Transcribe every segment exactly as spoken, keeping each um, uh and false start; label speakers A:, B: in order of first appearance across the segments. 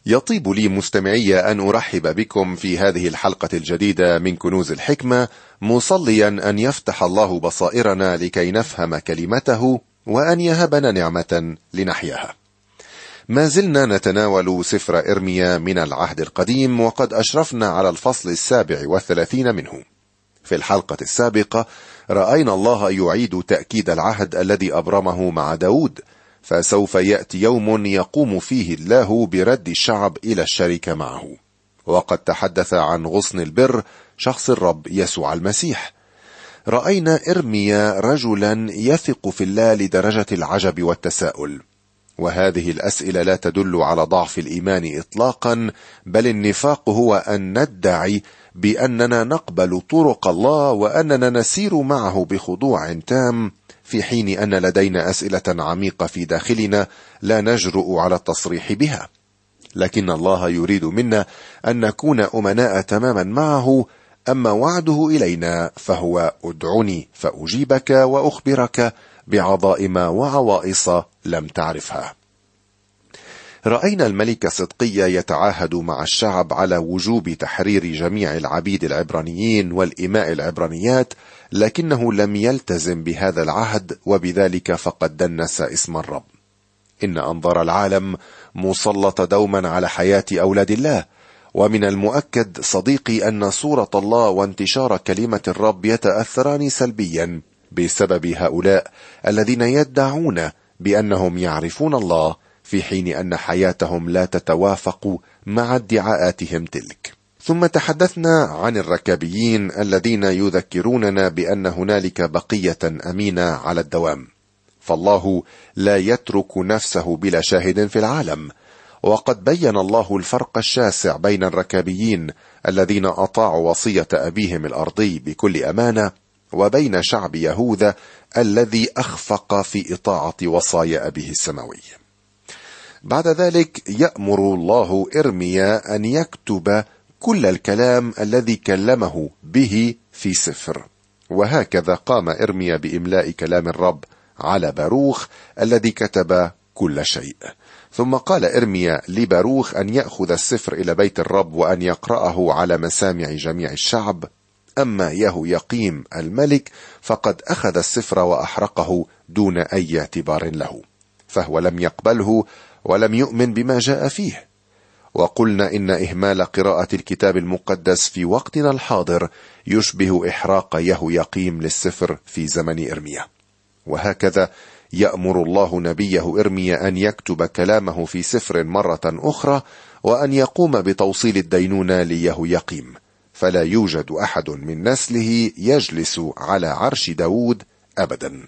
A: يطيب لي مستمعي أن أرحب بكم في هذه الحلقة الجديدة من كنوز الحكمة، مصليا أن يفتح الله بصائرنا لكي نفهم كلمته وأن يهبنا نعمة لنحياها. ما زلنا نتناول سفر إرميا من العهد القديم، وقد أشرفنا على الفصل السابع والثلاثين منه. في الحلقة السابقة رأينا الله يعيد تأكيد العهد الذي أبرمه مع داود، فسوف يأتي يوم يقوم فيه الله برد الشعب إلى الشركة معه. وقد تحدث عن غصن البر، شخص الرب يسوع المسيح. رأينا إرميا رجلا يثق في الله لدرجة العجب والتساؤل، وهذه الأسئلة لا تدل على ضعف الإيمان إطلاقا، بل النفاق هو أن ندعي بأننا نقبل طرق الله وأننا نسير معه بخضوع تام، في حين أن لدينا أسئلة عميقة في داخلنا لا نجرؤ على التصريح بها. لكن الله يريد منا أن نكون أمناء تماما معه، أما وعده إلينا فهو ادعني فأجيبك وأخبرك بعظائم وعوائص لم تعرفها. رأينا الملك صدقيا يتعاهد مع الشعب على وجوب تحرير جميع العبيد العبرانيين والإماء العبرانيات، لكنه لم يلتزم بهذا العهد، وبذلك فقد دنس اسم الرب. إن أنظار العالم مسلطة دوما على حياة أولاد الله، ومن المؤكد صديقي أن صورة الله وانتشار كلمة الرب يتأثران سلبيا بسبب هؤلاء الذين يدعون بأنهم يعرفون الله، في حين أن حياتهم لا تتوافق مع ادعاءاتهم تلك. ثم تحدثنا عن الركابيين الذين يذكروننا بأن هنالك بقية أمينة على الدوام، فالله لا يترك نفسه بلا شاهد في العالم. وقد بين الله الفرق الشاسع بين الركابيين الذين أطاعوا وصية أبيهم الأرضي بكل أمانة، وبين شعب يهوذا الذي أخفق في إطاعة وصايا أبيه السماوي. بعد ذلك يأمر الله إرميا أن يكتب كل الكلام الذي كلمه به في سفر، وهكذا قام إرميا بإملاء كلام الرب على باروخ الذي كتب كل شيء. ثم قال إرميا لباروخ أن يأخذ السفر إلى بيت الرب وأن يقرأه على مسامع جميع الشعب. أما يهويقيم الملك فقد أخذ السفر وأحرقه دون أي اعتبار له، فهو لم يقبله ولم يؤمن بما جاء فيه. وقلنا إن إهمال قراءة الكتاب المقدس في وقتنا الحاضر يشبه إحراق يهويقيم للسفر في زمن إرميا. وهكذا يأمر الله نبيه إرميا أن يكتب كلامه في سفر مرة أخرى، وأن يقوم بتوصيل الدينونة ليهويقيم، فلا يوجد أحد من نسله يجلس على عرش داود أبدا.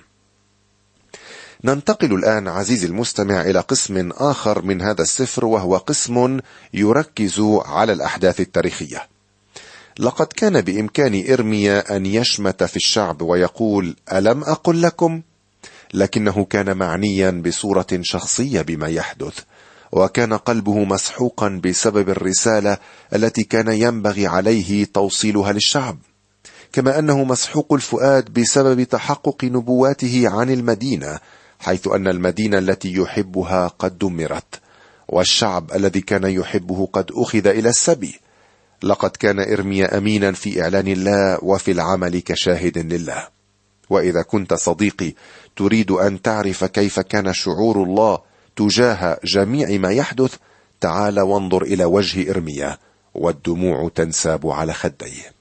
A: ننتقل الآن عزيزي المستمع إلى قسم آخر من هذا السفر، وهو قسم يركز على الأحداث التاريخية. لقد كان بإمكان إرميا أن يشمت في الشعب ويقول ألم أقل لكم؟ لكنه كان معنيا بصورة شخصية بما يحدث، وكان قلبه مسحوقا بسبب الرسالة التي كان ينبغي عليه توصيلها للشعب، كما أنه مسحوق الفؤاد بسبب تحقق نبواته عن المدينة، حيث أن المدينة التي يحبها قد دمرت، والشعب الذي كان يحبه قد أخذ إلى السبي. لقد كان إرميا أمينا في إعلان الله وفي العمل كشاهد لله. وإذا كنت صديقي تريد أن تعرف كيف كان شعور الله تجاه جميع ما يحدث، تعال وانظر إلى وجه إرميا والدموع تنساب على خديه.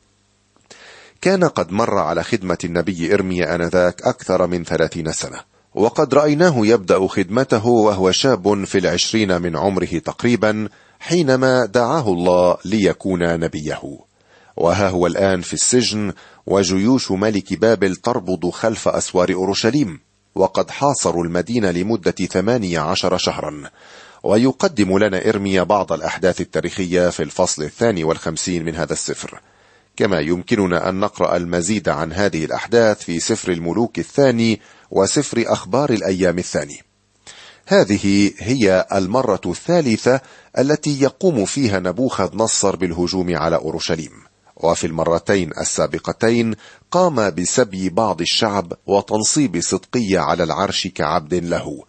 A: كان قد مر على خدمة النبي إرميا آنذاك أكثر من ثلاثين سنة، وقد رأيناه يبدأ خدمته وهو شاب في العشرين من عمره تقريبا، حينما دعاه الله ليكون نبيه. وها هو الآن في السجن، وجيوش ملك بابل تربض خلف أسوار أورشليم، وقد حاصروا المدينة لمدة ثمانية عشر شهرا. ويقدم لنا إرميا بعض الأحداث التاريخية في الفصل الثاني والخمسين من هذا السفر، كما يمكننا أن نقرأ المزيد عن هذه الأحداث في سفر الملوك الثاني وسفر أخبار الأيام الثاني. هذه هي المرة الثالثة التي يقوم فيها نبوخذ نصر بالهجوم على أورشليم، وفي المرتين السابقتين قام بسبي بعض الشعب وتنصيب صدقية على العرش كعبد له،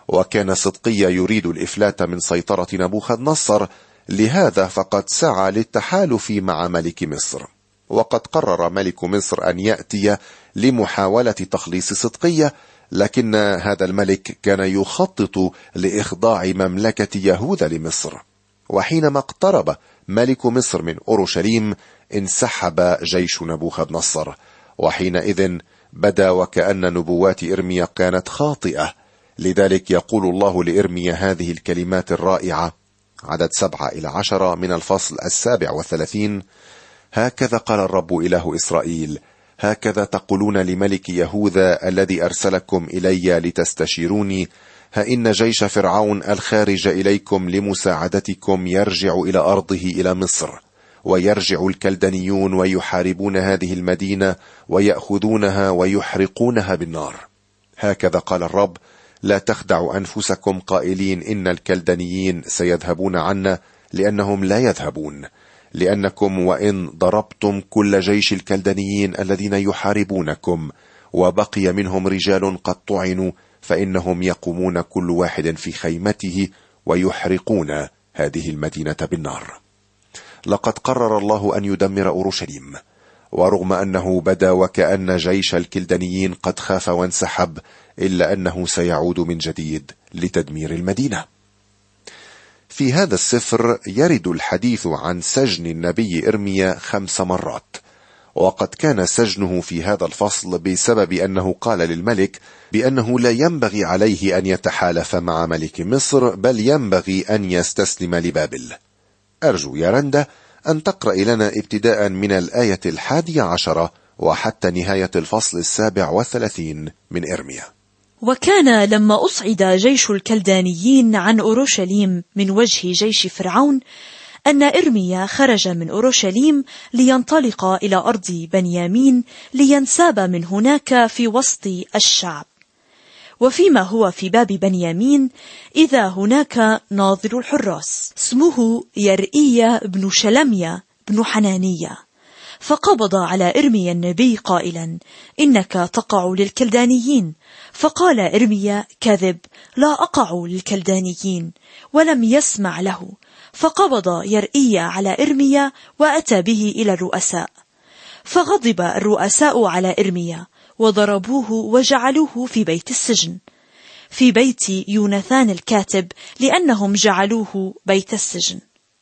A: وكان صدقيا يريد الإفلات من سيطرة نبوخذ نصر، لهذا فقد سعى للتحالف مع ملك مصر. وقد قرر ملك مصر أن يأتي لمحاولة تخليص صدقيا، لكن هذا الملك كان يخطط لإخضاع مملكة يهوذا لمصر. وحينما اقترب ملك مصر من أورشليم انسحب جيش نبوخذ نصر، وحينئذ بدا وكأن نبوات إرميا كانت خاطئة. لذلك يقول الله لإرميا هذه الكلمات الرائعة، عدد سبعة إلى عشرة من الفصل السابع والثلاثين: هكذا قال الرب إله إسرائيل: هكذا تقولون لملك يهوذا الذي أرسلكم إلي لتستشيروني: ها إن جيش فرعون الخارج إليكم لمساعدتكم يرجع إلى أرضه إلى مصر، ويرجع الكلدانيون ويحاربون هذه المدينة ويأخذونها ويحرقونها بالنار. هكذا قال الرب: لا تخدعوا أنفسكم قائلين إن الكلدانيين سيذهبون عنا، لأنهم لا يذهبون، لأنكم وإن ضربتم كل جيش الكلدانيين الذين يحاربونكم وبقي منهم رجال قد طعنوا، فإنهم يقومون كل واحد في خيمته ويحرقون هذه المدينة بالنار. لقد قرر الله أن يدمر أورشليم، ورغم أنه بدا وكأن جيش الكلدانيين قد خاف وانسحب، إلا أنه سيعود من جديد لتدمير المدينة. في هذا السفر يرد الحديث عن سجن النبي إرميا خمس مرات، وقد كان سجنه في هذا الفصل بسبب أنه قال للملك بأنه لا ينبغي عليه أن يتحالف مع ملك مصر، بل ينبغي أن يستسلم لبابل. أرجو يا رندا أن تقرأ لنا ابتداء من الآية الحادية عشرة وحتى نهاية الفصل السابع والثلاثين من إرميا.
B: وكان لما أصعد جيش الكلدانيين عن أورشليم من وجه جيش فرعون أن إرميا خرج من أورشليم لينطلق إلى أرض بنيامين لينساب من هناك في وسط الشعب. وفيما هو في باب بنيامين إذا هناك ناظر الحراس اسمه يرئيا بن شلميا بن حنانية، فقبض على إرميا النبي قائلا: إنك تقع للكلدانيين. فقال إرميا: كذب، لا أقع للكلدانيين. ولم يسمع له، فقبض يرئيا على إرميا وأتى به إلى الرؤساء. فغضب الرؤساء على إرميا وضربوه وجعلوه في بيت السجن، في بيت يوناثان الكاتب، لأنهم جعلوه بيت السجن.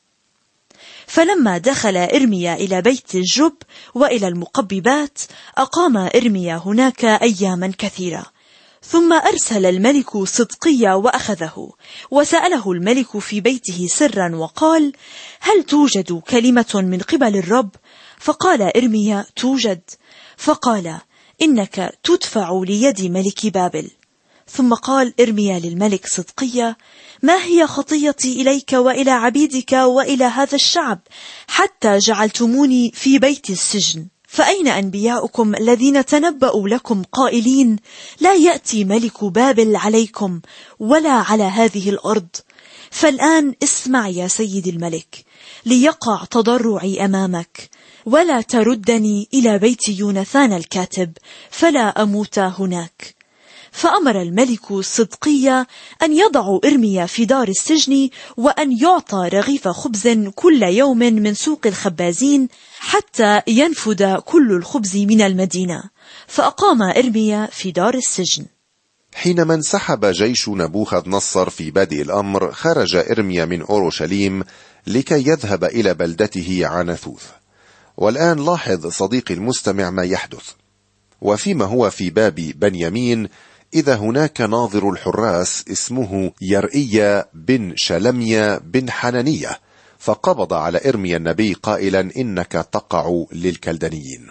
B: فلما دخل إرميا إلى بيت الجب وإلى المقببات أقام إرميا هناك أياما كثيرة. ثم أرسل الملك صدقيا وأخذه، وسأله الملك في بيته سرا وقال: هل توجد كلمة من قبل الرب؟ فقال إرميا: توجد. فقال: إنك تدفع ليد ملك بابل. ثم قال إرميا للملك صدقيا: ما هي خطيتي إليك وإلى عبيدك وإلى هذا الشعب حتى جعلتموني في بيت السجن؟ فأين أنبياؤكم الذين تنبأوا لكم قائلين: لا يأتي ملك بابل عليكم ولا على هذه الأرض؟ فالآن اسمع يا سيد الملك، ليقع تضرعي أمامك، ولا تردني إلى بيت يوناثان الكاتب فلا أموت هناك. فأمر الملك صدقيا أن يضع إرميا في دار السجن، وأن يعطى رغيف خبز كل يوم من سوق الخبازين حتى ينفد كل الخبز من المدينة. فأقام إرميا في دار السجن.
A: حينما انسحب جيش نبوخذ نصر في بادئ الأمر، خرج إرميا من أورشليم لكي يذهب إلى بلدته عناثوث. والآن لاحظ صديقي المستمع ما يحدث. وفيما هو في باب بنيامين إذا هناك ناظر الحراس اسمه يرئيا بن شلميا بن حنانية، فقبض على إرميا النبي قائلا: إنك تقع للكلدانيين.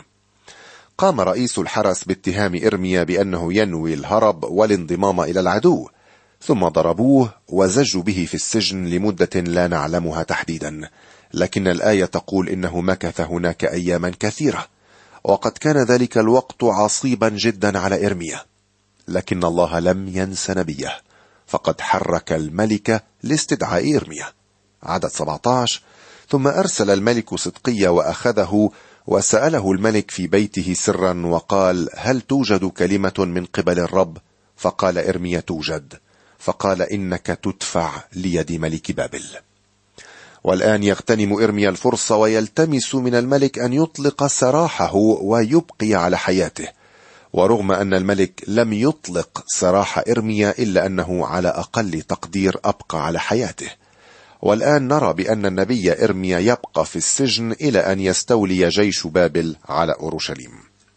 A: قام رئيس الحرس باتهام إرميا بأنه ينوي الهرب والانضمام إلى العدو، ثم ضربوه وزجوا به في السجن لمدة لا نعلمها تحديدا، لكن الآية تقول إنه مكث هناك أياما كثيرة، وقد كان ذلك الوقت عصيبا جدا على إرميا. لكن الله لم ينس نبيه، فقد حرك الملك لاستدعاء إرميا. عدد سبعة عشر: ثم أرسل الملك صدقيا وأخذه، وسأله الملك في بيته سرا وقال: هل توجد كلمة من قبل الرب؟ فقال إرميا: توجد. فقال إنك تدفع ليد ملك بابل. والآن يغتنم إرميا الفرصة ويلتمس من الملك أن يطلق سراحه ويبقي على حياته، ورغم أن الملك لم يطلق سراح إرميا إلا أنه على أقل تقدير أبقى على حياته. والآن نرى بأن النبي إرميا يبقى في السجن إلى أن يستولي جيش بابل على أورشليم.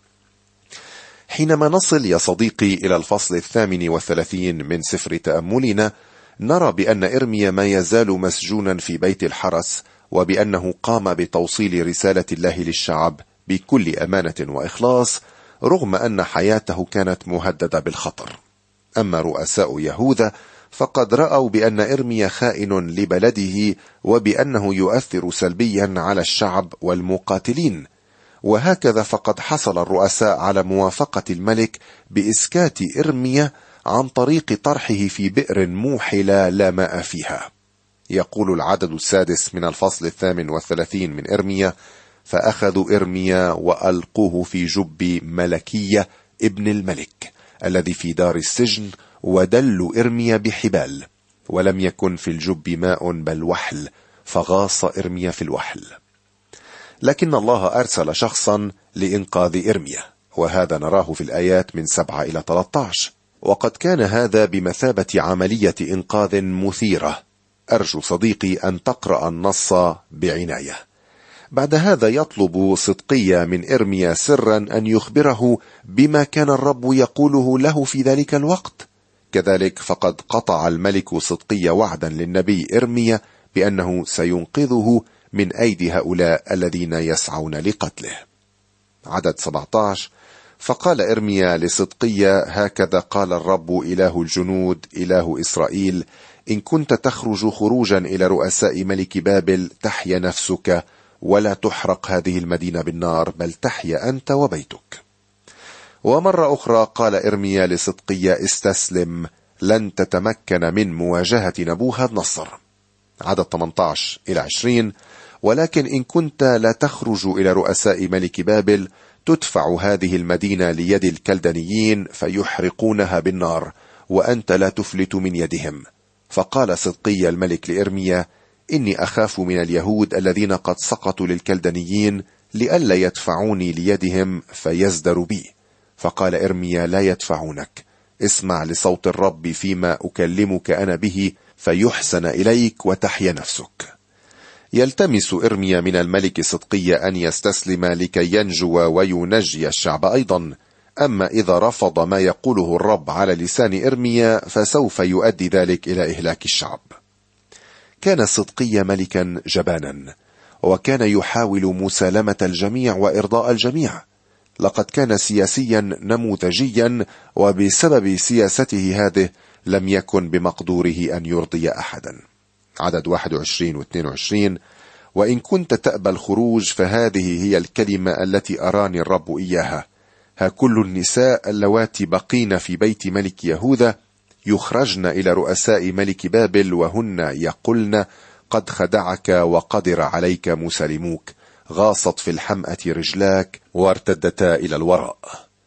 A: حينما نصل يا صديقي إلى الفصل الثامن والثلاثين من سفر تأملنا، نرى بأن إرميا ما يزال مسجونا في بيت الحرس، وبأنه قام بتوصيل رسالة الله للشعب بكل أمانة وإخلاص، رغم أن حياته كانت مهددة بالخطر. أما رؤساء يهوذا فقد رأوا بأن إرميا خائن لبلده، وبأنه يؤثر سلبيا على الشعب والمقاتلين، وهكذا فقد حصل الرؤساء على موافقة الملك بإسكات إرميا عن طريق طرحه في بئر موحلة لا ماء فيها. يقول العدد السادس من الفصل الثامن والثلاثين من إرميا: فأخذوا إرميا وألقوه في جب ملكية ابن الملك الذي في دار السجن، ودلوا إرميا بحبال، ولم يكن في الجب ماء بل وحل، فغاص إرميا في الوحل. لكن الله أرسل شخصا لإنقاذ إرميا، وهذا نراه في الآيات من سبعة إلى ثلاثة عشر، وقد كان هذا بمثابة عملية إنقاذ مثيرة. أرجو صديقي أن تقرأ النص بعناية. بعد هذا يطلب صدقيا من إرميا سرا أن يخبره بما كان الرب يقوله له في ذلك الوقت. كذلك فقد قطع الملك صدقيا وعدا للنبي إرميا بأنه سينقذه من أيدي هؤلاء الذين يسعون لقتله. عدد سبعة عشر: فقال إرميا لصدقيا: هكذا قال الرب إله الجنود إله إسرائيل: إن كنت تخرج خروجا إلى رؤساء ملك بابل تحيا نفسك، ولا تحرق هذه المدينة بالنار، بل تحيا أنت وبيتك. ومرة أخرى قال إرميا لصدقيا: استسلم، لن تتمكن من مواجهة نبوخذ نصر. عدد ثمانية عشر إلى عشرين: ولكن إن كنت لا تخرج إلى رؤساء ملك بابل تدفع هذه المدينة ليد الكلدانيين فيحرقونها بالنار، وأنت لا تفلت من يدهم. فقال صدقيا الملك لإرميا: إني أخاف من اليهود الذين قد سقطوا للكلدانيين لئلا يدفعوني ليدهم فيزدروا بي. فقال إرميا: لا يدفعونك، اسمع لصوت الرب فيما أكلمك أنا به، فيحسن إليك وتحيا نفسك. يلتمس إرميا من الملك صدقيا أن يستسلم لكي ينجو وينجي الشعب أيضا. أما إذا رفض ما يقوله الرب على لسان إرميا فسوف يؤدي ذلك إلى إهلاك الشعب. كان صدقيا ملكا جبانا، وكان يحاول مسالمة الجميع وإرضاء الجميع. لقد كان سياسيا نموذجيا، وبسبب سياسته هذه لم يكن بمقدوره أن يرضي أحدا. عدد واحد وعشرين واثنين وعشرين: وإن كنت تأبى الخروج فهذه هي الكلمة التي أراني الرب إياها: ها كل النساء اللواتي بقين في بيت ملك يهوذا يخرجن إلى رؤساء ملك بابل، وهن يقولن: قد خدعك وقدر عليك مسالموك، غاصت في الحمأة رجلاك وارتدتا إلى الوراء.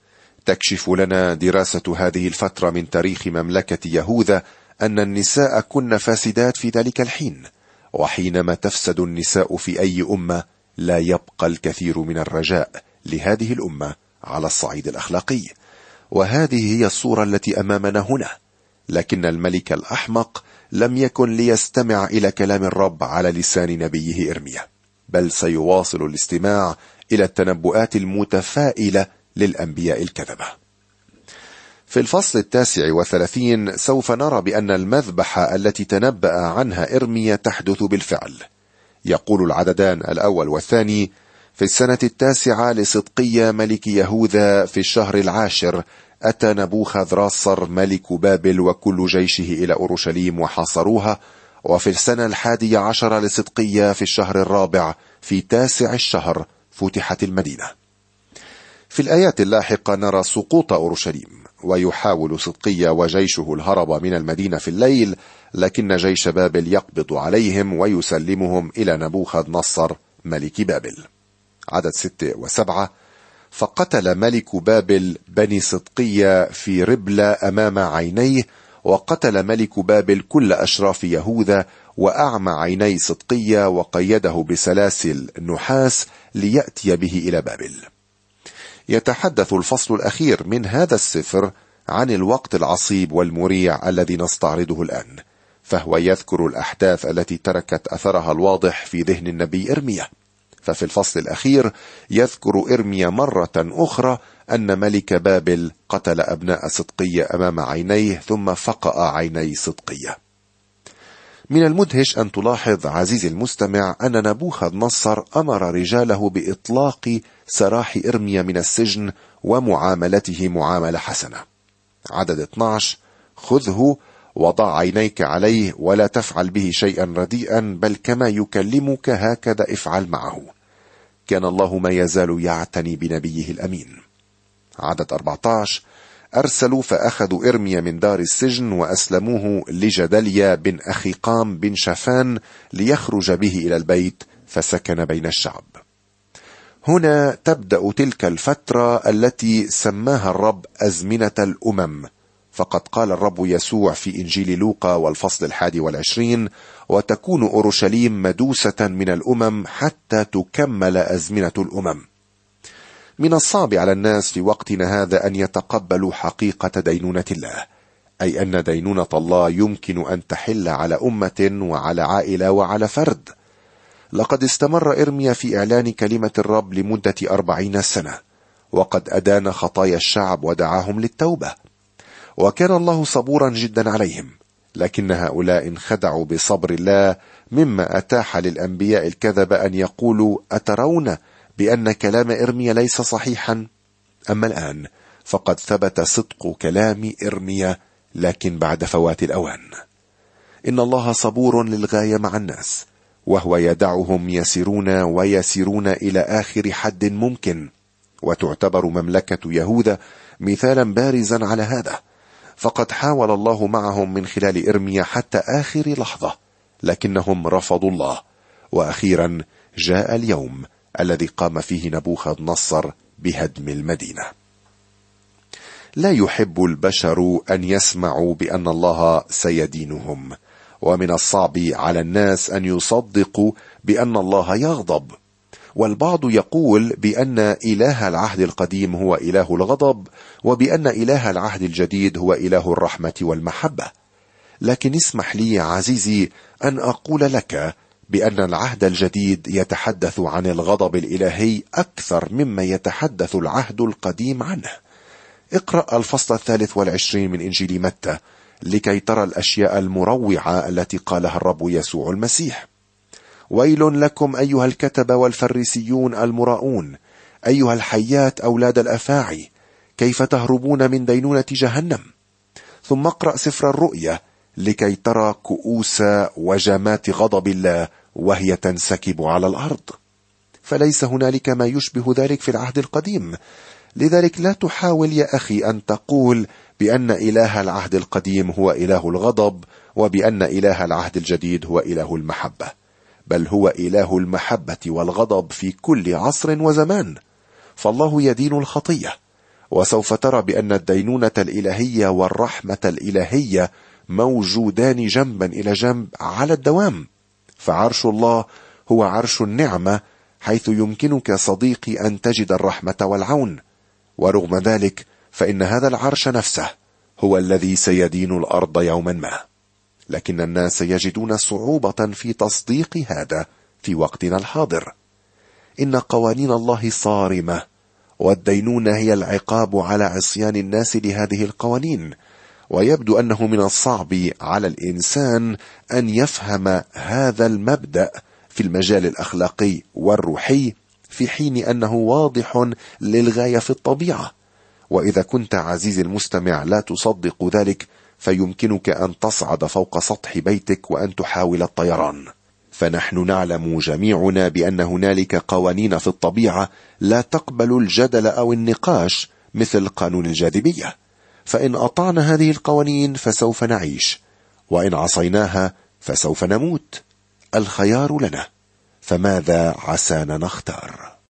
A: تكشف لنا دراسة هذه الفترة من تاريخ مملكة يهوذا أن النساء كن فاسدات في ذلك الحين، وحينما تفسد النساء في أي أمة لا يبقى الكثير من الرجاء لهذه الأمة على الصعيد الأخلاقي. وهذه هي الصورة التي أمامنا هنا. لكن الملك الأحمق لم يكن ليستمع إلى كلام الرب على لسان نبيه إرميا، بل سيواصل الاستماع إلى التنبؤات المتفائلة للأنبياء الكذبة. في الفصل التاسع والثلاثين سوف نرى بأن المذبحة التي تنبأ عنها إرميا تحدث بالفعل. يقول العددان الأول والثاني: في السنة التاسعة لصدقيا ملك يهوذا في الشهر العاشر أتى نبوخذ نصر ملك بابل وكل جيشه إلى أورشليم وحاصروها. وفي السنة الحادية عشر لصدقيا في الشهر الرابع في تاسع الشهر فتحت المدينة. في الآيات اللاحقة نرى سقوط أورشليم، ويحاول صدقيا وجيشه الهرب من المدينة في الليل، لكن جيش بابل يقبض عليهم ويسلمهم إلى نبوخذ نصر ملك بابل. عدد ستة وسبعة: فقتل ملك بابل بني صدقيا في ربلة أمام عينيه، وقتل ملك بابل كل أشراف يهوذا، وأعمى عيني صدقية، وقيده بسلاسل نحاس ليأتي به إلى بابل. يتحدث الفصل الأخير من هذا السفر عن الوقت العصيب والمريع الذي نستعرضه الآن، فهو يذكر الأحداث التي تركت أثرها الواضح في ذهن النبي إرميا. ففي الفصل الأخير يذكر إرميا مرة أخرى أن ملك بابل قتل أبناء صدقية أمام عينيه، ثم فقأ عيني صدقية. من المدهش أن تلاحظ عزيزي المستمع أن نبوخذ نصر أمر رجاله بإطلاق سراح إرميا من السجن ومعاملته معاملة حسنة. عدد اثني عشر: خذه وضع عينيك عليه ولا تفعل به شيئا رديئا، بل كما يكلمك هكذا افعل معه. كان الله ما يزال يعتني بنبيه الأمين. عدد أربعة عشر: أرسلوا فأخذوا إرميا من دار السجن وأسلموه لجدليا بن أخيقام بن شافان ليخرج به إلى البيت، فسكن بين الشعب. هنا تبدأ تلك الفترة التي سماها الرب أزمنة الأمم، فقد قال الرب يسوع في إنجيل لوقا والفصل الحادي والعشرين: وتكون أورشليم مدوسة من الأمم حتى تكمل أزمنة الأمم. من الصعب على الناس في وقتنا هذا أن يتقبلوا حقيقة دينونة الله، أي أن دينونة الله يمكن أن تحل على أمة وعلى عائلة وعلى فرد. لقد استمر إرميا في إعلان كلمة الرب لمدة أربعين سنة، وقد أدان خطايا الشعب ودعاهم للتوبة، وكان الله صبورا جدا عليهم، لكن هؤلاء انخدعوا بصبر الله، مما أتاح للأنبياء الكذبة أن يقولوا: أترون بأن كلام إرميا ليس صحيحا؟ أما الآن فقد ثبت صدق كلام إرميا، لكن بعد فوات الأوان. إن الله صبور للغاية مع الناس، وهو يدعهم يسيرون ويسيرون إلى آخر حد ممكن، وتعتبر مملكة يهوذا مثالا بارزا على هذا. فقد حاول الله معهم من خلال إرميا حتى آخر لحظة، لكنهم رفضوا الله، وأخيرا جاء اليوم الذي قام فيه نبوخذ نصر بهدم المدينة. لا يحب البشر أن يسمعوا بأن الله سيدينهم، ومن الصعب على الناس أن يصدقوا بأن الله يغضب. والبعض يقول بأن إله العهد القديم هو إله الغضب، وبأن إله العهد الجديد هو إله الرحمة والمحبة. لكن اسمح لي عزيزي أن أقول لك بأن العهد الجديد يتحدث عن الغضب الإلهي أكثر مما يتحدث العهد القديم عنه. اقرأ الفصل الثالث والعشرين من إنجيل متى لكي ترى الأشياء المروعة التي قالها الرب يسوع المسيح. ويل لكم أيها الكتبة والفريسيون المراؤون، أيها الحيات أولاد الأفاعي، كيف تهربون من دينونة جهنم. ثم اقرأ سفر الرؤيا لكي ترى كؤوس وجمات غضب الله وهي تنسكب على الأرض. فليس هنالك ما يشبه ذلك في العهد القديم. لذلك لا تحاول يا أخي أن تقول بأن إله العهد القديم هو إله الغضب، وبأن إله العهد الجديد هو إله المحبة، بل هو إله المحبة والغضب في كل عصر وزمان. فالله يدين الخطية، وسوف ترى بأن الدينونة الإلهية والرحمة الإلهية موجودان جنبا إلى جنب على الدوام. فعرش الله هو عرش النعمة، حيث يمكنك صديقي أن تجد الرحمة والعون. ورغم ذلك فإن هذا العرش نفسه هو الذي سيدين الأرض يوما ما. لكن الناس يجدون صعوبة في تصديق هذا في وقتنا الحاضر. إن قوانين الله صارمة، والدينونة هي العقاب على عصيان الناس لهذه القوانين. ويبدو أنه من الصعب على الإنسان أن يفهم هذا المبدأ في المجال الأخلاقي والروحي، في حين أنه واضح للغاية في الطبيعة. وإذا كنت عزيزي المستمع لا تصدق ذلك، فيمكنك أن تصعد فوق سطح بيتك وأن تحاول الطيران. فنحن نعلم جميعنا بأن هنالك قوانين في الطبيعة لا تقبل الجدل أو النقاش، مثل قانون الجاذبية. فإن أطعنا هذه القوانين فسوف نعيش، وإن عصيناها فسوف نموت. الخيار لنا، فماذا عسانا نختار؟